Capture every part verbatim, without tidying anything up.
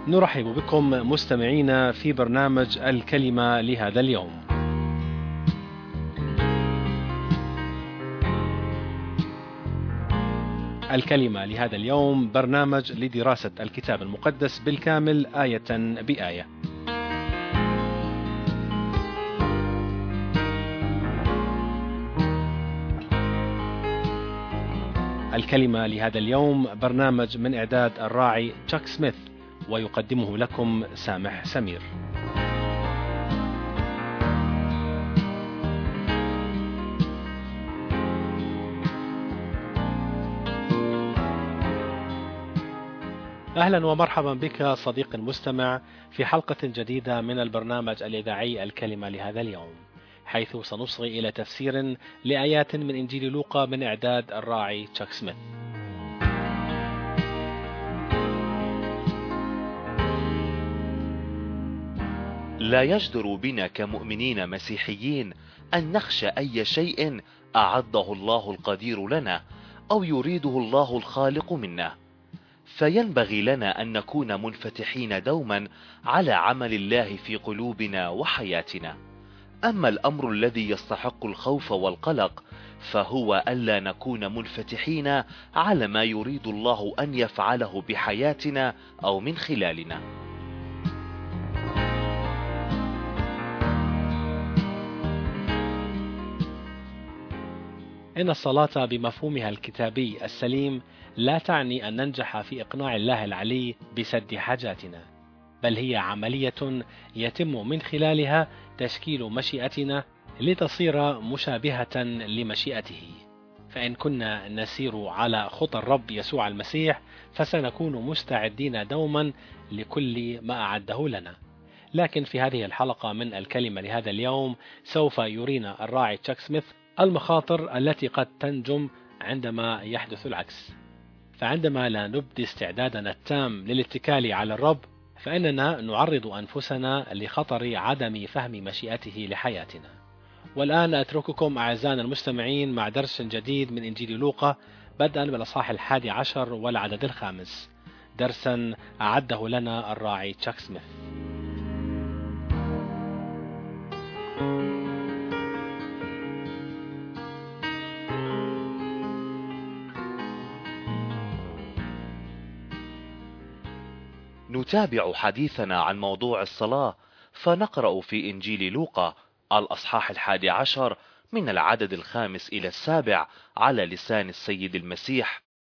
نرحب بكم مستمعينا في برنامج الكلمة لهذا اليوم. الكلمة لهذا اليوم برنامج لدراسة الكتاب المقدس بالكامل آية بآية. الكلمة لهذا اليوم برنامج من إعداد الراعي تشاك سميث، ويقدمه لكم سامح سمير. أهلا ومرحبا بك صديق المستمع في حلقة جديدة من البرنامج الإذاعي الكلمة لهذا اليوم، حيث سنصغي إلى تفسير لآيات من إنجيل لوقا من إعداد الراعي تشاك سميث. لا يجدر بنا كمؤمنين مسيحيين أن نخشى أي شيء أعده الله القدير لنا أو يريده الله الخالق منا، فينبغي لنا أن نكون منفتحين دوما على عمل الله في قلوبنا وحياتنا. أما الأمر الذي يستحق الخوف والقلق فهو ألا نكون منفتحين على ما يريد الله أن يفعله بحياتنا أو من خلالنا. إن الصلاة بمفهومها الكتابي السليم لا تعني أن ننجح في إقناع الله العلي بسد حاجاتنا، بل هي عملية يتم من خلالها تشكيل مشيئتنا لتصير مشابهة لمشيئته. فإن كنا نسير على خطى الرب يسوع المسيح فسنكون مستعدين دوما لكل ما أعده لنا. لكن في هذه الحلقة من الكلمة لهذا اليوم سوف يرينا الراعي تشاك سميث المخاطر التي قد تنجم عندما يحدث العكس. فعندما لا نبدي استعدادنا التام للاتكال على الرب فإننا نعرض أنفسنا لخطر عدم فهم مشيئته لحياتنا. والآن أترككم أعزائنا المستمعين مع درس جديد من إنجيل لوقا، بدءا بالأصحاح الحادي عشر والعدد الخامس، درسا أعده لنا الراعي تشاك سميث. نتابع حديثنا عن موضوع الصلاة، فنقرأ في إنجيل لوقا الأصحاح الحادي عشر من العدد الخامس إلى السابع على لسان السيد المسيح.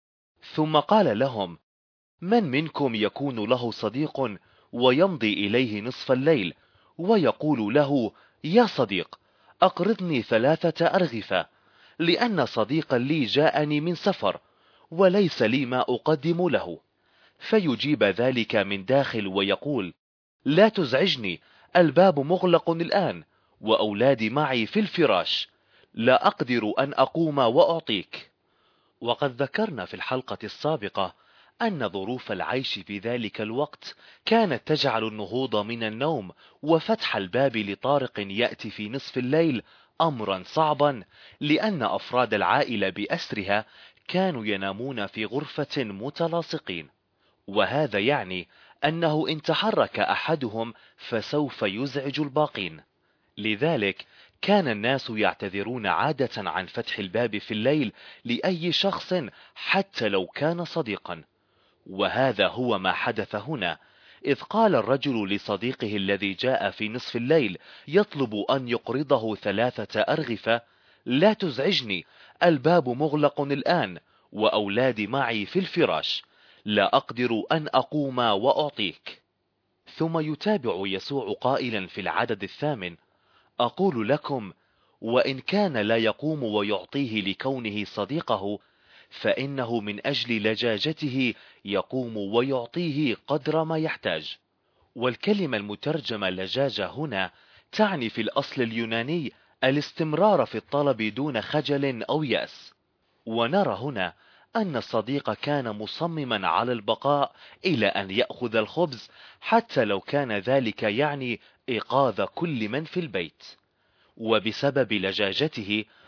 ثم قال لهم: من منكم يكون له صديق ويمضي إليه نصف الليل ويقول له: يا صديق، أقرضني ثلاثة أرغفة، لأن صديقا لي جاءني من سفر وليس لي ما أقدم له. فيجيب ذلك من داخل ويقول: لا تزعجني، الباب مغلق الآن وأولادي معي في الفراش، لا أقدر أن أقوم وأعطيك. وقد ذكرنا في الحلقة السابقة أن ظروف العيش في ذلك الوقت كانت تجعل النهوض من النوم وفتح الباب لطارق يأتي في نصف الليل أمرا صعبا، لأن أفراد العائلة بأسرها كانوا ينامون في غرفة متلاصقين، وهذا يعني أنه إن تحرك أحدهم فسوف يزعج الباقين. لذلك كان الناس يعتذرون عادة عن فتح الباب في الليل لأي شخص حتى لو كان صديقا. وهذا هو ما حدث هنا، إذ قال الرجل لصديقه الذي جاء في نصف الليل يطلب أن يقرضه ثلاثة أرغفة: لا تزعجني، الباب مغلق الآن وأولادي معي في الفراش، لا أقدر أن أقوم وأعطيك. ثم يتابع يسوع قائلا في العدد الثامن: أقول لكم، وإن كان لا يقوم ويعطيه لكونه صديقه، فإنه من أجل لجاجته يقوم ويعطيه قدر ما يحتاج. والكلمة المترجمة لجاجة هنا تعني في الأصل اليوناني الاستمرار في الطلب دون خجل أو يأس. ونرى هنا أن الصديق كان مصمما على البقاء إلى أن يأخذ الخبز، حتى لو كان ذلك يعني إيقاظ كل من في البيت. وبسبب لجاجته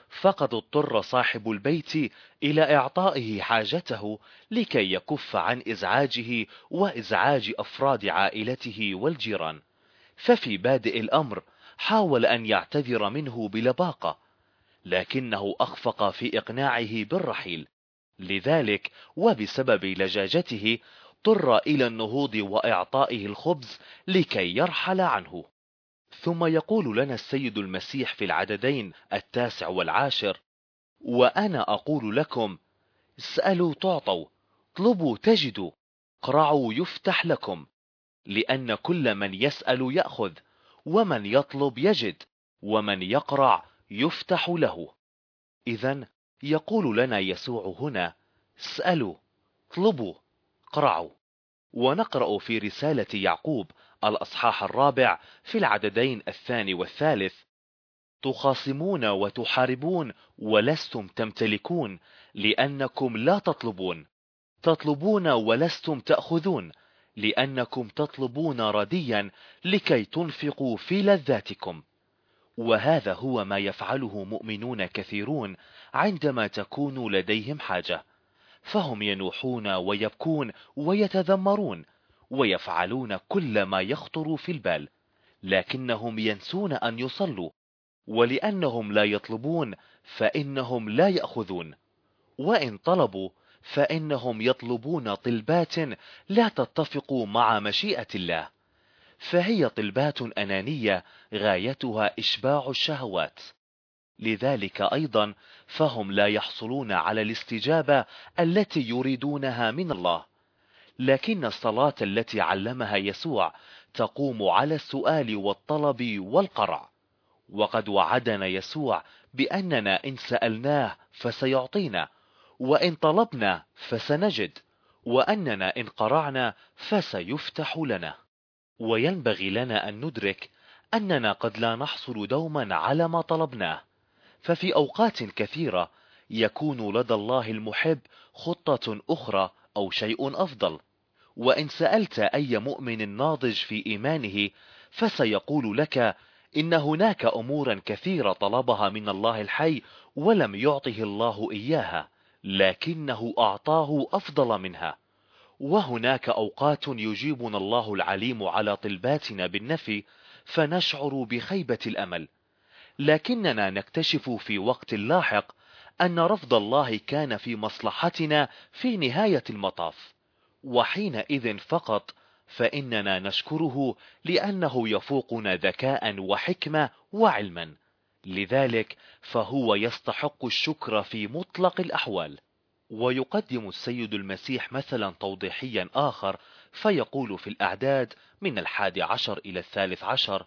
فقد اضطر صاحب البيت إلى إعطائه حاجته لكي يكف عن إزعاجه وإزعاج أفراد عائلته والجيران. ففي بادئ الأمر حاول أن يعتذر منه بلباقة، لكنه أخفق في إقناعه بالرحيل. لذلك وبسبب لجاجته اضطر إلى النهوض وإعطائه الخبز لكي يرحل عنه. ثم يقول لنا السيد المسيح في العددين التاسع والعاشر: وأنا أقول لكم، اسألوا تعطوا، اطلبوا تجدوا، اقرعوا يفتح لكم، لأن كل من يسأل يأخذ، ومن يطلب يجد، ومن يقرع يفتح له. إذن يقول لنا يسوع هنا: اسألوا، اطلبوا، اقرعوا. ونقرأ في رسالة يعقوب الأصحاح الرابع في العددين الثاني والثالث: تخاصمون وتحاربون ولستم تمتلكون، لأنكم لا تطلبون، تطلبون ولستم تأخذون، لأنكم تطلبون رديا لكي تنفقوا في لذاتكم. وهذا هو ما يفعله مؤمنون كثيرون عندما تكون لديهم حاجة، فهم ينوحون ويبكون ويتذمرون ويفعلون كل ما يخطر في البال، لكنهم ينسون أن يصلوا، ولأنهم لا يطلبون فإنهم لا يأخذون، وإن طلبوا فإنهم يطلبون طلبات لا تتفق مع مشيئة الله، فهي طلبات أنانية غايتها إشباع الشهوات. لذلك أيضا فهم لا يحصلون على الاستجابة التي يريدونها من الله. لكن الصلاة التي علمها يسوع تقوم على السؤال والطلب والقرع، وقد وعدنا يسوع بأننا إن سألناه فسيعطينا، وإن طلبنا فسنجد، وأننا إن قرعنا فسيفتح لنا. وينبغي لنا أن ندرك أننا قد لا نحصل دوما على ما طلبناه، ففي أوقات كثيرة يكون لدى الله المحب خطة أخرى أو شيء أفضل. وإن سألت أي مؤمن ناضج في إيمانه فسيقول لك إن هناك أمورا كثيرة طلبها من الله الحي ولم يعطه الله إياها، لكنه أعطاه أفضل منها. وهناك أوقات يجيبنا الله العليم على طلباتنا بالنفي فنشعر بخيبة الأمل، لكننا نكتشف في وقت لاحق أن رفض الله كان في مصلحتنا في نهاية المطاف، وحينئذ فقط فإننا نشكره لأنه يفوقنا ذكاء وحكمة وعلما. لذلك فهو يستحق الشكر في مطلق الأحوال. ويقدم السيد المسيح مثلا توضيحيا آخر فيقول في الأعداد من الحادي عشر إلى الثالث عشر: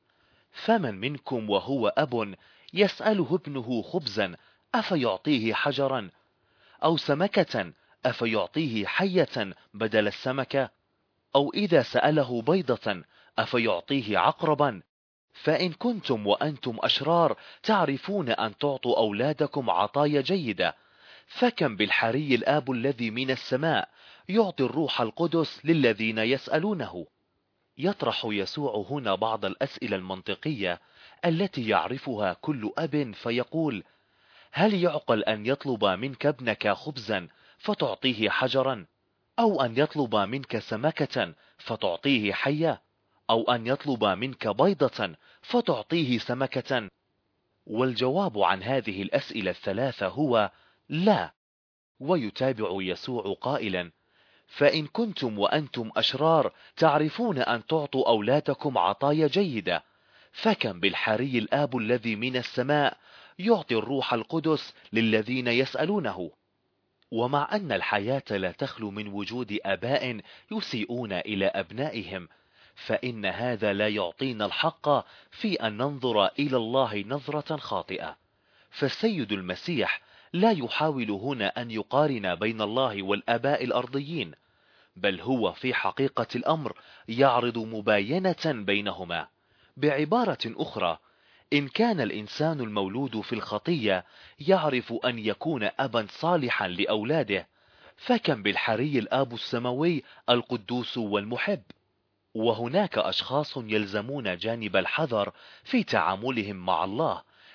فمن منكم وهو أب يسأله ابنه خبزا أفيعطيه حجرا، أو سمكة أفيعطيه حية بدل السمكة، أو إذا سأله بيضة أفيعطيه عقربا؟ فإن كنتم وأنتم أشرار تعرفون أن تعطوا أولادكم عطايا جيدة، فكم بالحري الآب الذي من السماء يعطي الروح القدس للذين يسألونه. يطرح يسوع هنا بعض الأسئلة المنطقية التي يعرفها كل أب، فيقول: هل يعقل أن يطلب منك ابنك خبزا فتعطيه حجرا، أو أن يطلب منك سمكة فتعطيه حية، أو أن يطلب منك بيضة فتعطيه سمكة؟ والجواب عن هذه الأسئلة الثلاثة هو لا. ويتابع يسوع قائلا: فإن كنتم وأنتم أشرار تعرفون أن تعطوا أولادكم عطايا جيدة، فكم بالحري الآب الذي من السماء يعطي الروح القدس للذين يسألونه. ومع أن الحياة لا تخلو من وجود آباء يسيئون إلى أبنائهم، فإن هذا لا يعطينا الحق في أن ننظر إلى الله نظرة خاطئة. فالسيد المسيح لا يحاول هنا أن يقارن بين الله والآباء الأرضيين، بل هو في حقيقة الأمر يعرض مباينة بينهما. بعبارة أخرى، إن كان الإنسان المولود في الخطية يعرف أن يكون أبا صالحا لأولاده، فكم بالحري الآب السماوي القدوس والمحب. وهناك أشخاص يلزمون جانب الحذر في تعاملهم مع الله،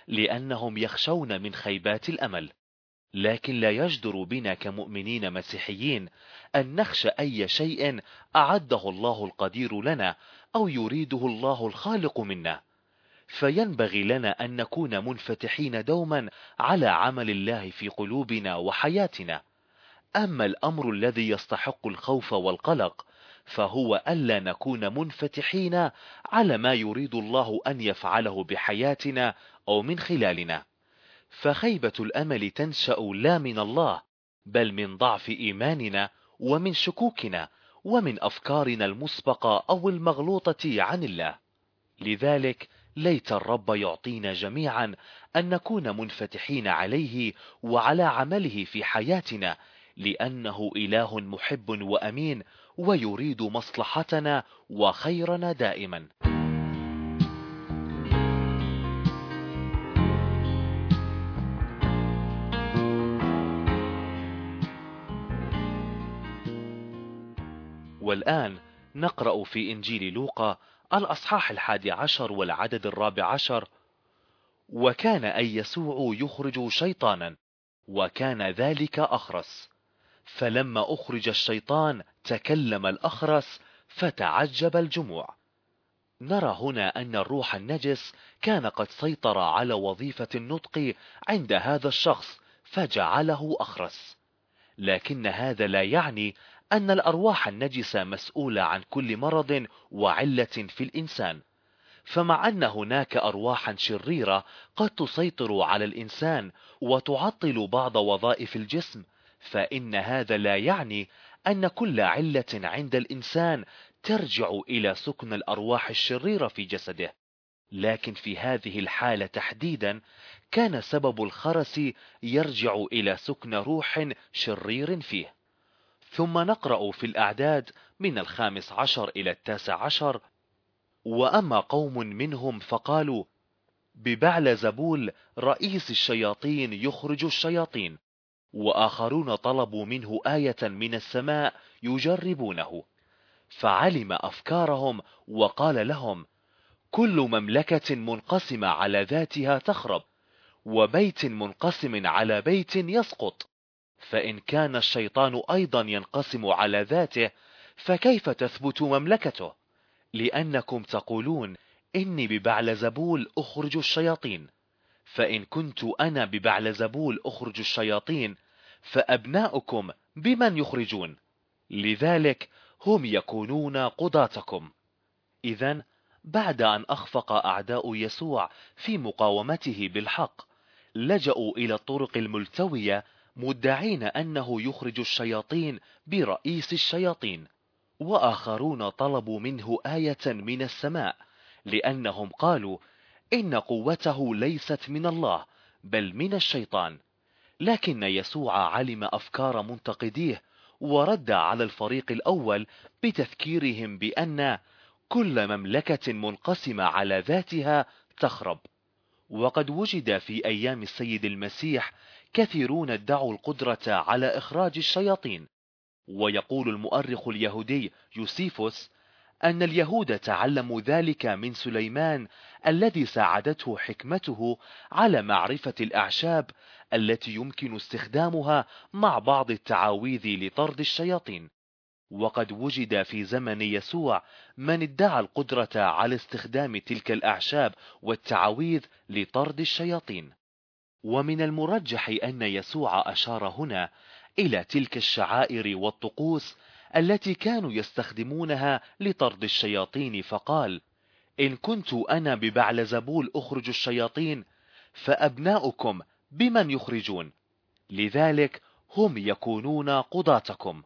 لأنهم يخشون من خيبات الأمل. لكن لا يجدر بنا كمؤمنين مسيحيين أن نخشى أي شيء أعده الله القدير لنا أو يريده الله الخالق منا، فينبغي لنا أن نكون منفتحين دوما على عمل الله في قلوبنا وحياتنا. أما الأمر الذي يستحق الخوف والقلق فهو ألا نكون منفتحين على ما يريد الله أن يفعله بحياتنا أو من خلالنا، فخيبة الأمل تنشأ لا من الله بل من ضعف إيماننا ومن شكوكنا ومن أفكارنا المسبقة أو المغلوطة عن الله. لذلك ليت الرب يعطينا جميعا أن نكون منفتحين عليه وعلى عمله في حياتنا، لأنه إله محب وأمين ويريد مصلحتنا وخيرنا دائما. والآن نقرأ في إنجيل لوقا الأصحاح الحادي عشر والعدد الرابع عشر: وكان أي يسوع يخرج شيطانا، وكان ذلك أخرس، فلما أخرج الشيطان تكلم الأخرس فتعجب الجموع. نرى هنا أن الروح النجس كان قد سيطر على وظيفة النطق عند هذا الشخص فجعله أخرس، لكن هذا لا يعني أن الأرواح النجسة مسؤولة عن كل مرض وعلة في الإنسان، فمع أن هناك أرواحا شريرة قد تسيطر على الإنسان وتعطل بعض وظائف الجسم، فإن هذا لا يعني أن كل علة عند الإنسان ترجع إلى سكن الأرواح الشريرة في جسده. لكن في هذه الحالة تحديدا كان سبب الخرس يرجع إلى سكن روح شرير فيه. ثم نقرأ في الأعداد من الخامس عشر إلى التاسع عشر: وأما قوم منهم فقالوا ببعلزبول رئيس الشياطين يخرج الشياطين، وآخرون طلبوا منه آية من السماء يجربونه، فعلم أفكارهم وقال لهم: كل مملكة منقسمة على ذاتها تخرب، وبيت منقسم على بيت يسقط. فإن كان الشيطان أيضا ينقسم على ذاته فكيف تثبت مملكته؟ لأنكم تقولون إني ببعلزبول أخرج الشياطين، فإن كنت أنا ببعلزبول أخرج الشياطين فأبناؤكم بمن يخرجون؟ لذلك هم يكونون قضاتكم. إذن بعد أن أخفق أعداء يسوع في مقاومته بالحق لجأوا إلى الطرق الملتوية مدعين أنه يخرج الشياطين برئيس الشياطين، وآخرون طلبوا منه آية من السماء لأنهم قالوا إن قوته ليست من الله بل من الشيطان. لكن يسوع علم أفكار منتقديه ورد على الفريق الأول بتذكيرهم بأن كل مملكة منقسمة على ذاتها تخرب. وقد وجد في أيام السيد المسيح كثيرون ادعوا القدرة على إخراج الشياطين، ويقول المؤرخ اليهودي يوسيفوس أن اليهود تعلموا ذلك من سليمان الذي ساعدته حكمته على معرفة الأعشاب التي يمكن استخدامها مع بعض التعاويذ لطرد الشياطين. وقد وجد في زمن يسوع من ادعى القدرة على استخدام تلك الأعشاب والتعاويذ لطرد الشياطين. ومن المرجح أن يسوع أشار هنا إلى تلك الشعائر والطقوس التي كانوا يستخدمونها لطرد الشياطين، فقال: إن كنت أنا ببعلزبول أخرج الشياطين فأبناؤكم بمن يخرجون؟ لذلك هم يكونون قضاتكم.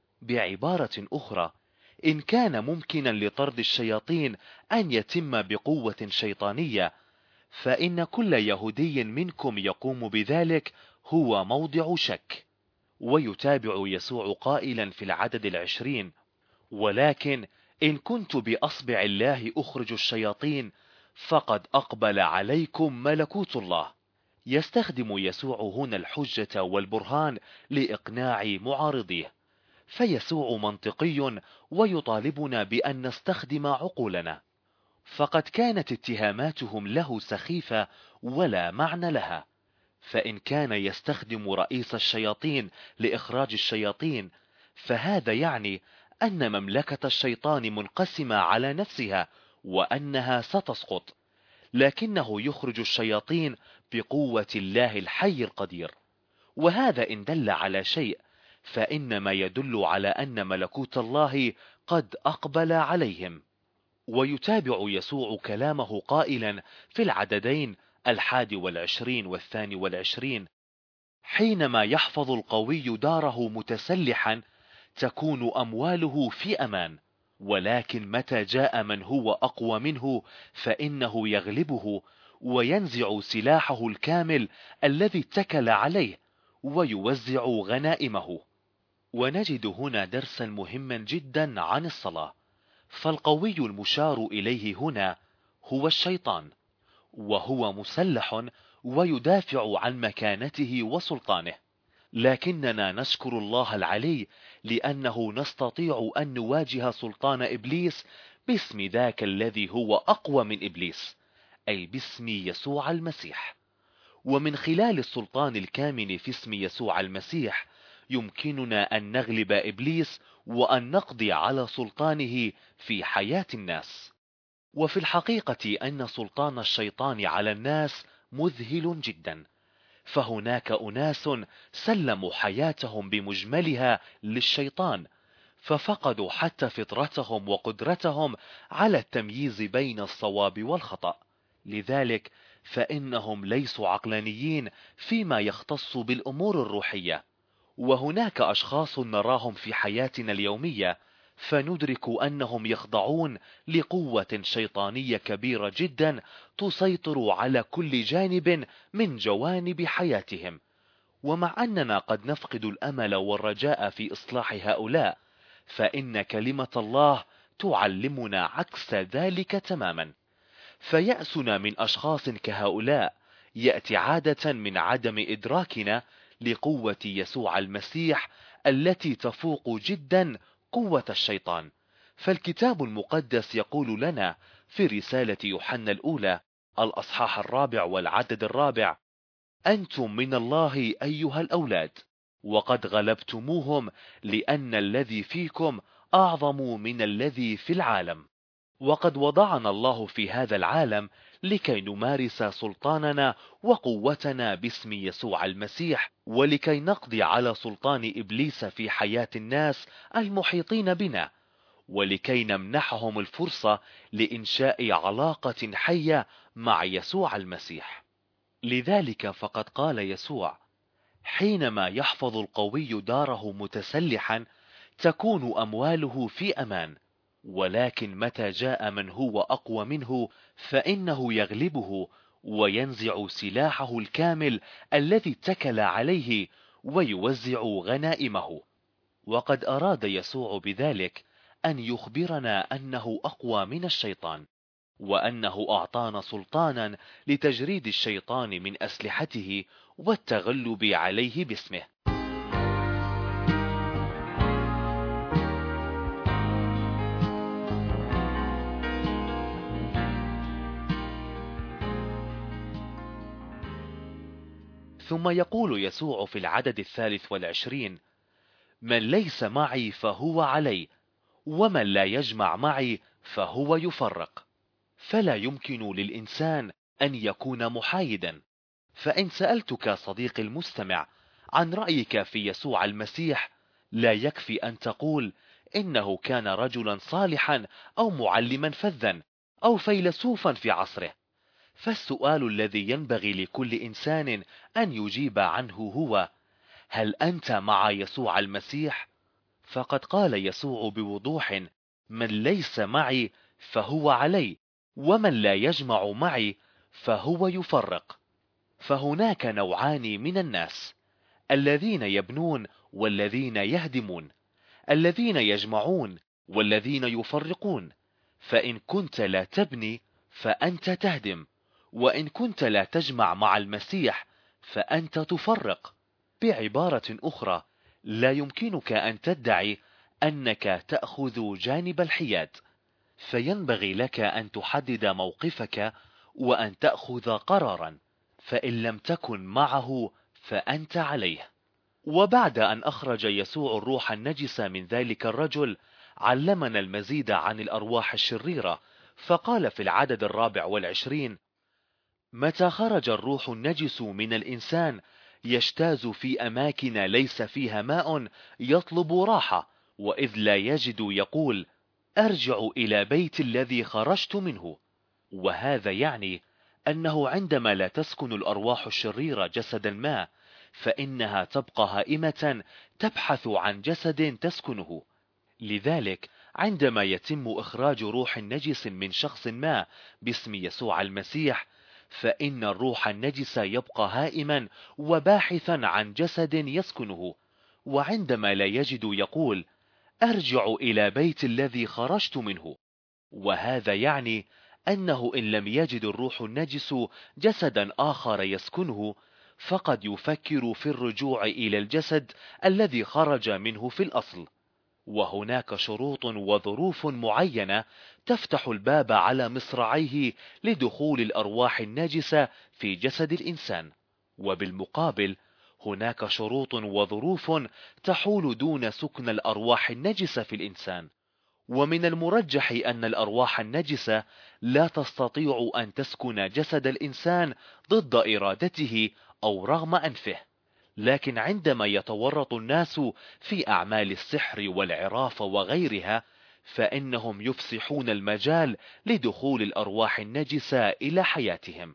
بعبارة أخرى، إن كان ممكنا لطرد الشياطين أن يتم بقوة شيطانية، فإن كل يهودي منكم يقوم بذلك هو موضع شك. ويتابع يسوع قائلا في العدد العشرين: ولكن إن كنت بأصبع الله أخرج الشياطين فقد أقبل عليكم ملكوت الله. يستخدم يسوع هنا الحجة والبرهان لإقناع معارضيه، فيسوع منطقي ويطالبنا بأن نستخدم عقولنا. فقد كانت اتهاماتهم له سخيفة ولا معنى لها. فإن كان يستخدم رئيس الشياطين لإخراج الشياطين، فهذا يعني أن مملكة الشيطان منقسمة على نفسها وأنها ستسقط، لكنه يخرج الشياطين بقوة الله الحي القدير. وهذا إن دل على شيء فإنما يدل على أن ملكوت الله قد أقبل عليهم. ويتابع يسوع كلامه قائلا في العددين الحادي والعشرين والثاني والعشرين: حينما يحفظ القوي داره متسلحا تكون أمواله في أمان، ولكن متى جاء من هو أقوى منه فإنه يغلبه وينزع سلاحه الكامل الذي اتكل عليه ويوزع غنائمه. ونجد هنا درسا مهما جدا عن الصلاة. فالقوي المشار إليه هنا هو الشيطان، وهو مسلح ويدافع عن مكانته وسلطانه، لكننا نشكر الله العلي لأنه نستطيع أن نواجه سلطان إبليس باسم ذاك الذي هو أقوى من إبليس، أي باسم يسوع المسيح. ومن خلال السلطان الكامن في اسم يسوع المسيح يمكننا أن نغلب إبليس وأن نقضي على سلطانه في حياة الناس. وفي الحقيقة أن سلطان الشيطان على الناس مذهل جدا، فهناك أناس سلموا حياتهم بمجملها للشيطان، ففقدوا حتى فطرتهم وقدرتهم على التمييز بين الصواب والخطأ. لذلك فإنهم ليسوا عقلانيين فيما يختص بالأمور الروحية. وهناك أشخاص نراهم في حياتنا اليومية فندرك أنهم يخضعون لقوة شيطانية كبيرة جدا تسيطر على كل جانب من جوانب حياتهم. ومع أننا قد نفقد الأمل والرجاء في إصلاح هؤلاء، فإن كلمة الله تعلمنا عكس ذلك تماما. فيأسنا من أشخاص كهؤلاء يأتي عادة من عدم إدراكنا لقوة يسوع المسيح التي تفوق جدا قوة الشيطان. فالكتاب المقدس يقول لنا في رسالة يوحنا الأولى الأصحاح الرابع والعدد الرابع: أنتم من الله أيها الأولاد وقد غلبتموهم، لأن الذي فيكم أعظم من الذي في العالم. وقد وضعنا الله في هذا العالم لكي نمارس سلطاننا وقوتنا باسم يسوع المسيح، ولكي نقضي على سلطان إبليس في حياة الناس المحيطين بنا، ولكي نمنحهم الفرصة لإنشاء علاقة حية مع يسوع المسيح. لذلك فقد قال يسوع: حينما يحفظ القوي داره متسلحا تكون أمواله في أمان، ولكن متى جاء من هو أقوى منه فإنه يغلبه وينزع سلاحه الكامل الذي اتكل عليه ويوزع غنائمه. وقد أراد يسوع بذلك أن يخبرنا أنه أقوى من الشيطان، وأنه أعطانا سلطانا لتجريد الشيطان من أسلحته والتغلب عليه باسمه. ثم يقول يسوع في العدد الثالث والعشرين: من ليس معي فهو علي، ومن لا يجمع معي فهو يفرق. فلا يمكن للإنسان أن يكون محايدا. فإن سألتك صديقي المستمع عن رأيك في يسوع المسيح، لا يكفي أن تقول إنه كان رجلا صالحا أو معلما فذا أو فيلسوفا في عصره. فالسؤال الذي ينبغي لكل إنسان أن يجيب عنه هو: هل أنت مع يسوع المسيح؟ فقد قال يسوع بوضوح: من ليس معي فهو علي، ومن لا يجمع معي فهو يفرق. فهناك نوعان من الناس: الذين يبنون والذين يهدمون، الذين يجمعون والذين يفرقون. فإن كنت لا تبني فأنت تهدم، وإن كنت لا تجمع مع المسيح فأنت تفرق. بعبارة أخرى، لا يمكنك أن تدعي أنك تأخذ جانب الحياد، فينبغي لك أن تحدد موقفك وأن تأخذ قرارا، فإن لم تكن معه فأنت عليه. وبعد أن أخرج يسوع الروح النجس من ذلك الرجل، علمنا المزيد عن الأرواح الشريرة، فقال في العدد الرابع والعشرين: متى خرج الروح النجس من الإنسان يجتاز في أماكن ليس فيها ماء يطلب راحة، وإذ لا يجد يقول: أرجع إلى بيت الذي خرجت منه. وهذا يعني أنه عندما لا تسكن الأرواح الشريرة جسدا ما، فإنها تبقى هائمة تبحث عن جسد تسكنه. لذلك عندما يتم إخراج روح نجس من شخص ما باسم يسوع المسيح، فإن الروح النجس يبقى هائما وباحثا عن جسد يسكنه، وعندما لا يجد يقول: أرجع إلى بيت الذي خرجت منه. وهذا يعني أنه إن لم يجد الروح النجس جسدا آخر يسكنه، فقد يفكر في الرجوع إلى الجسد الذي خرج منه في الأصل. وهناك شروط وظروف معينة تفتح الباب على مصراعيه لدخول الأرواح النجسة في جسد الإنسان، وبالمقابل هناك شروط وظروف تحول دون سكن الأرواح النجسة في الإنسان. ومن المرجح أن الأرواح النجسة لا تستطيع أن تسكن جسد الإنسان ضد إرادته أو رغم أنفه، لكن عندما يتورط الناس في أعمال السحر والعرافة وغيرها، فإنهم يفسحون المجال لدخول الأرواح النجسة إلى حياتهم.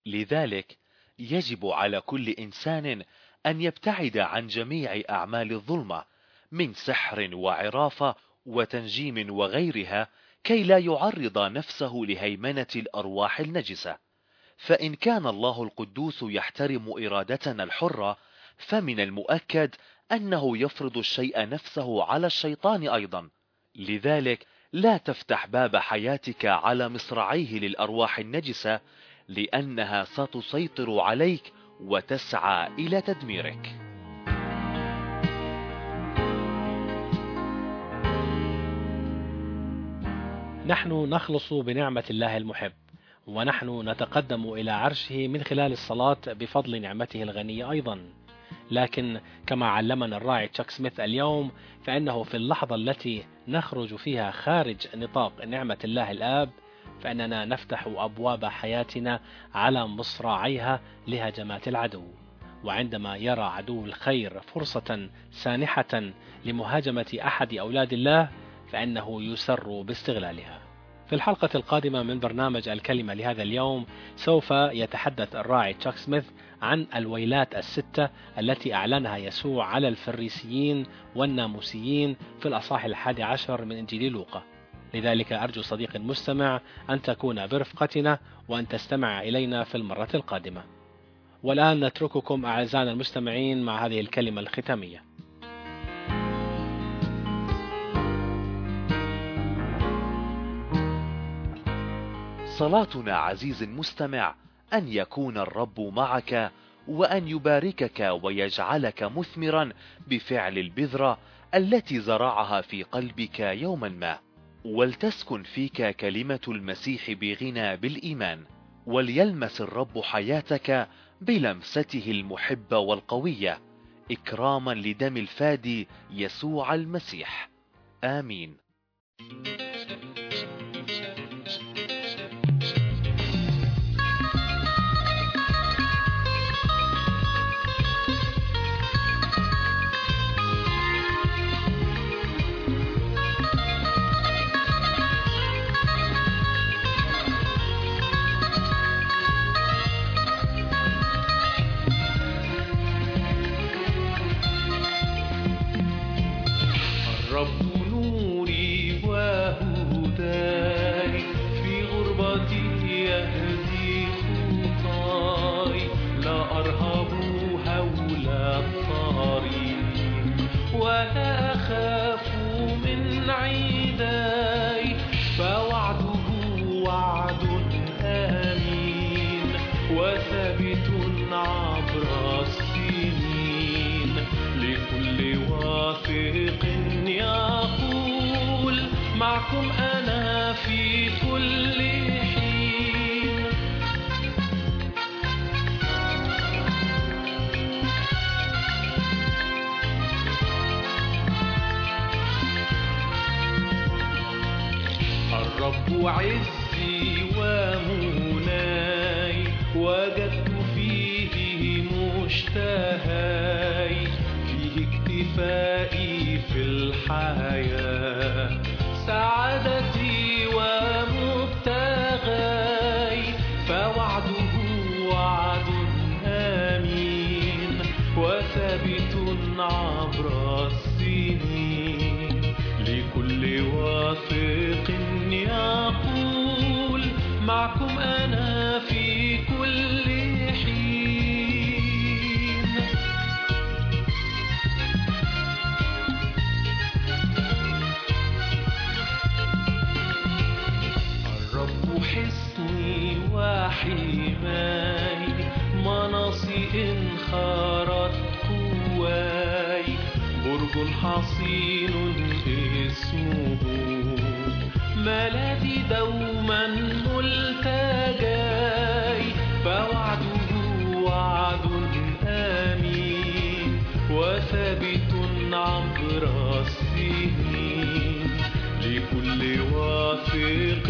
لذلك يجب على كل إنسان أن يبتعد عن جميع أعمال الظلمة من سحر وعرافة وتنجيم وغيرها، كي لا يعرض نفسه لهيمنة الأرواح النجسة. فإن كان الله القدوس يحترم إرادتنا الحرة، فمن المؤكد أنه يفرض الشيء نفسه على الشيطان أيضا. لذلك لا تفتح باب حياتك على مصراعيه للأرواح النجسة، لأنها ستسيطر عليك وتسعى إلى تدميرك. نحن نخلص بنعمة الله المحب، ونحن نتقدم إلى عرشه من خلال الصلاة بفضل نعمته الغنية أيضا. لكن كما علمنا الراعي تشاك سميث اليوم، فإنه في اللحظة التي نخرج فيها خارج نطاق نعمة الله الآب، فإننا نفتح أبواب حياتنا على مصراعيها لهجمات العدو. وعندما يرى عدو الخير فرصة سانحة لمهاجمة أحد أولاد الله، فإنه يسر باستغلالها. في الحلقة القادمة من برنامج الكلمة لهذا اليوم، سوف يتحدث الراعي تشاك سميث عن الويلات الستة التي أعلنها يسوع على الفريسيين والناموسيين في الأصحاح الحادي عشر من إنجيل لوقا. لذلك أرجو صديق المستمع أن تكون برفقتنا وأن تستمع إلينا في المرة القادمة. والآن نترككم أعزائنا المستمعين مع هذه الكلمة الختامية. صلاتنا عزيز المستمع أن يكون الرب معك، وأن يباركك ويجعلك مثمرا بفعل البذرة التي زرعها في قلبك يوما ما، ولتسكن فيك كلمة المسيح بغنى بالإيمان، وليلمس الرب حياتك بلمسته المحبة والقوية، إكراما لدم الفادي يسوع المسيح. آمين. الرب نوري وهداي، في غربتي يهدي خطاي، لا أرهب هول الطريق ولا أخاف من عداي، فوعده وعد آمين وثابت عبر السنين، لكل واثق يقول معكم أنا في كل حين. الرب عزي ومناي، وجدت فيه مشتهاي، فيه اكتفائي في الحياة، سعادتي ومبتغاي، فوعده وعد آمين، وثابت عبر السنين، لكل واثق يقول معكم أنا في كل حين. الرب حصني وحماي، مناصي إن خارت قواي، برج حصين اسمه، ملاذي دوما ملتجاي، فوعده وعد آمين، وثابت عبر السنين، لكل واثق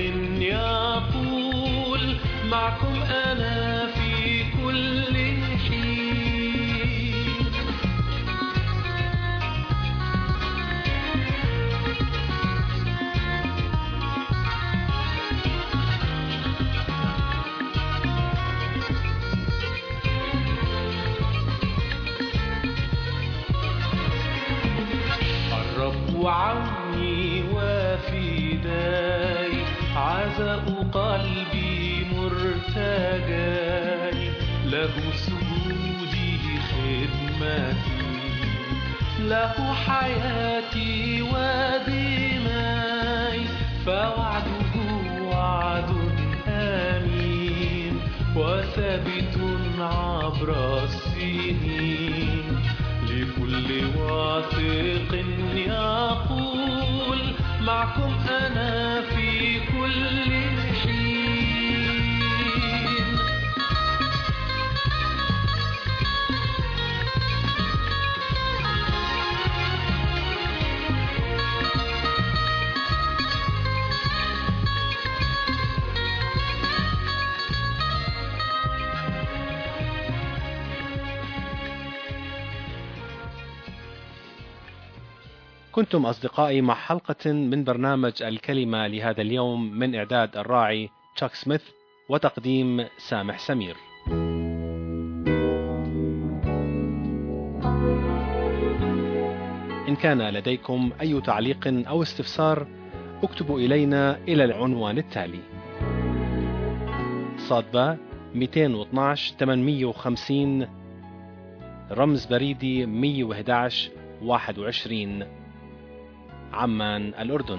يقول معكم أنا في كل حين. الرب عوني وفداي، عزاء قلبي مرتجاي، له سجودي خدمتي، له حياتي ودماي، فوعده وعد آمين، وثابت عبر السنين، لكل واثق يقول معكم أنا في كل حين. كنتم أصدقائي مع حلقة من برنامج الكلمة لهذا اليوم، من إعداد الراعي تشاك سميث وتقديم سامح سمير. إن كان لديكم أي تعليق أو استفسار اكتبوا إلينا إلى العنوان التالي: صادبة مئتين واثناشر ثمانمئة وخمسين، رمز بريدي مئة وأحد عشر واحد وعشرين، عمان الأردن.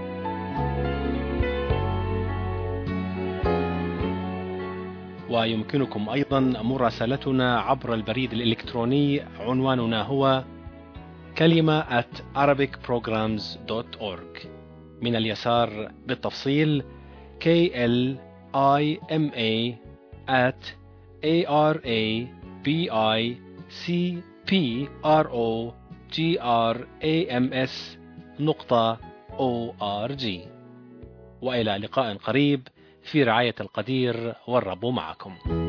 ويمكنكم أيضا مراسلتنا عبر البريد الإلكتروني، عنواننا هو كلمة at arabic programs dot org. من اليسار بالتفصيل K L I M A at A R A B I C P R O G R A M S نقطة أو آر جي. وإلى لقاء قريب في رعاية القدير، والرب معكم.